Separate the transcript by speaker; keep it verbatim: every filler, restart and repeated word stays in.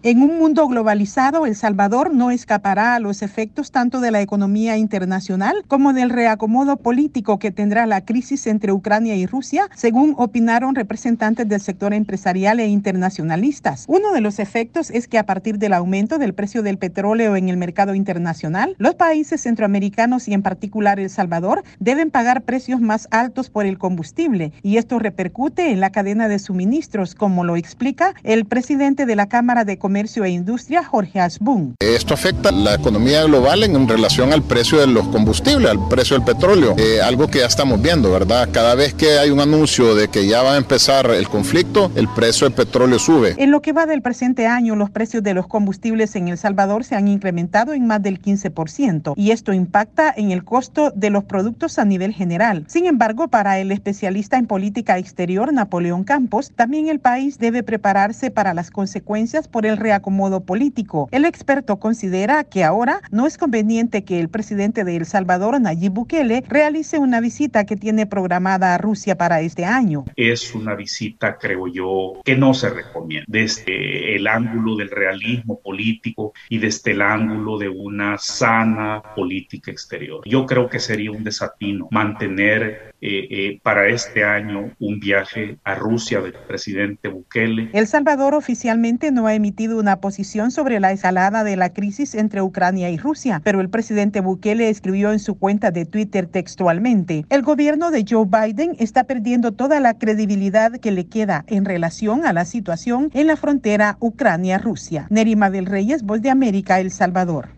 Speaker 1: En un mundo globalizado, El Salvador no escapará a los efectos tanto de la economía internacional como del reacomodo político que tendrá la crisis entre Ucrania y Rusia, según opinaron representantes del sector empresarial e internacionalistas. Uno de los efectos es que a partir del aumento del precio del petróleo en el mercado internacional, los países centroamericanos y en particular El Salvador deben pagar precios más altos por el combustible y esto repercute en la cadena de suministros, como lo explica el presidente de la Cámara de Comercio Comercio e Industria, Jorge Asbun.
Speaker 2: Esto afecta la economía global en relación al precio de los combustibles, al precio del petróleo, eh, algo que ya estamos viendo, ¿verdad? Cada vez que hay un anuncio de que ya va a empezar el conflicto, el precio del petróleo sube.
Speaker 1: En lo que va del presente año, los precios de los combustibles en El Salvador se han incrementado en más del quince por ciento y esto impacta en el costo de los productos a nivel general. Sin embargo, para el especialista en política exterior, Napoleón Campos, también el país debe prepararse para las consecuencias por el reacomodo político. El experto considera que ahora no es conveniente que el presidente de El Salvador, Nayib Bukele, realice una visita que tiene programada a Rusia para este año.
Speaker 3: Es una visita, creo yo, que no se recomienda desde el ángulo del realismo político y desde el ángulo de una sana política exterior. Yo creo que sería un desatino mantener eh, eh, para este año un viaje a Rusia del presidente Bukele.
Speaker 1: El Salvador oficialmente no ha emitido una posición sobre la escalada de la crisis entre Ucrania y Rusia, pero el presidente Bukele escribió en su cuenta de Twitter textualmente: el gobierno de Joe Biden está perdiendo toda la credibilidad que le queda en relación a la situación en la frontera Ucrania-Rusia. Nerima del Reyes, Voz de América, El Salvador.